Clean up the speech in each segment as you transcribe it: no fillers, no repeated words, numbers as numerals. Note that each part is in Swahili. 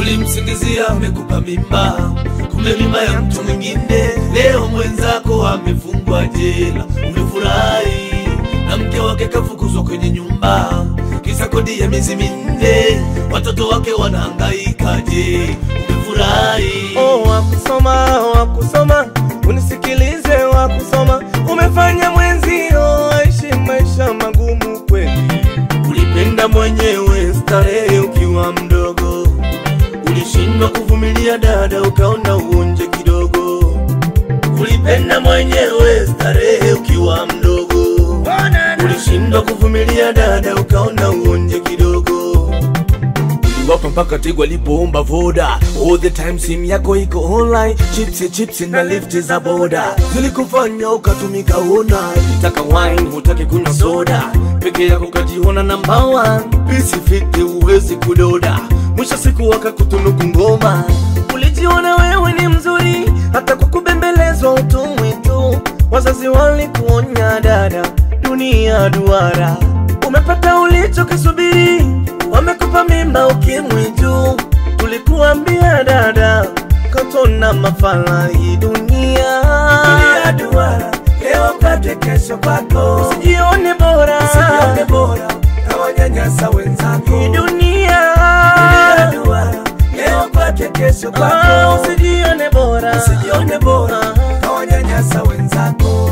Ulimsingizia amekupa mimba, kumbe mimba ya mtu mwingine. Leo mwenzako amefungwa jela, umefurahi na mke wake kafukuzwa kwenye nyumba, kisa kodi ya miezi 4, watoto wake wanahangaika. Je, umefurahi? Wakusoma, unisikilize wakusoma. Umefanya mwenzio aishi maisha magumu kweli. Ulipenda mwenyewe starehe ukiwa mdogo, ulishindwa kuvumilia dada, ukaona uonje kidogo. Ulipenda mwenyewe starehe ukiwa mdogo, ulishindwa kuvumilia dada, ukaona uonje kidogo. Uliwapa mpaka Tigo alipoomba voda, all the time simu yako iko online, chips na lift za boda zilikufanya ukatumika ona. Unataka wine, hutaki kunywa soda, peke yako kajiona number 1, pisi fiti uwezi kudoda, mwisho siku wakakutunuku ngoma. Ulijiona wewe ni mzuri, hata kwa kubembelezwa utumwi tu. Wazazi walikuonya dada, dunia duara. Umepata ulichokisubiri, wamekupa mimba ukimwi juu. Tulikuambia dada, katona mafala hii dunia. Dunia duara, leo pate kesho kwako. Usijione bora, kama nyanyasa wenzako. Hii dunia duara, leo pate kesho kwako. Usijione bora, kama nyanyasa wenzako.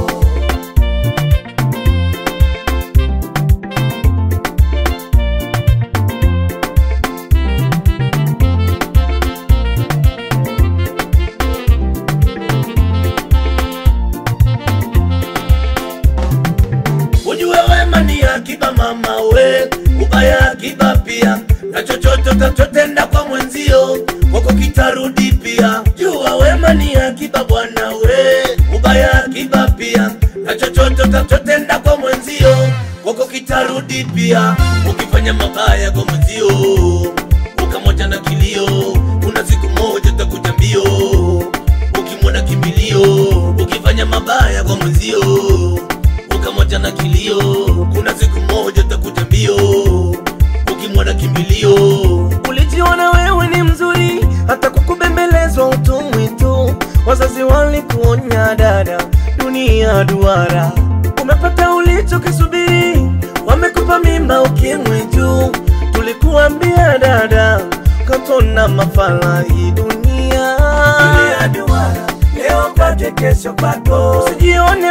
Akiba mama we, ubaya akiba pia, na chochote utatotenda kwa mwenzio, kwako kitarudi pia. Jua wema ni akiba bwana we, ubaya akiba pia, na chochote utatotenda kwa mwenzio, kwako kitarudi pia. Ukifanya mabaya kwa mwenzio, ukamoja na kilio, kuna siku moja utakuja mbio, ukimwona kimbilio. Ukifanya mabaya kwa mwenzio, ukamoja na kilio, kuna siku moja utakuja mbio, ukimwona kimbilio. Ulijiona wewe ni mzuri, hata kukubembelezwa utumwi tu. Wazazi walikuonya dada, dunia duara. Umepata ulichokisubiri, wamekupa mimba ukimwi juu. Tulikuambia dada, katona mafala hii dunia. Dunia duara, leo pate kesho kwako. Usijione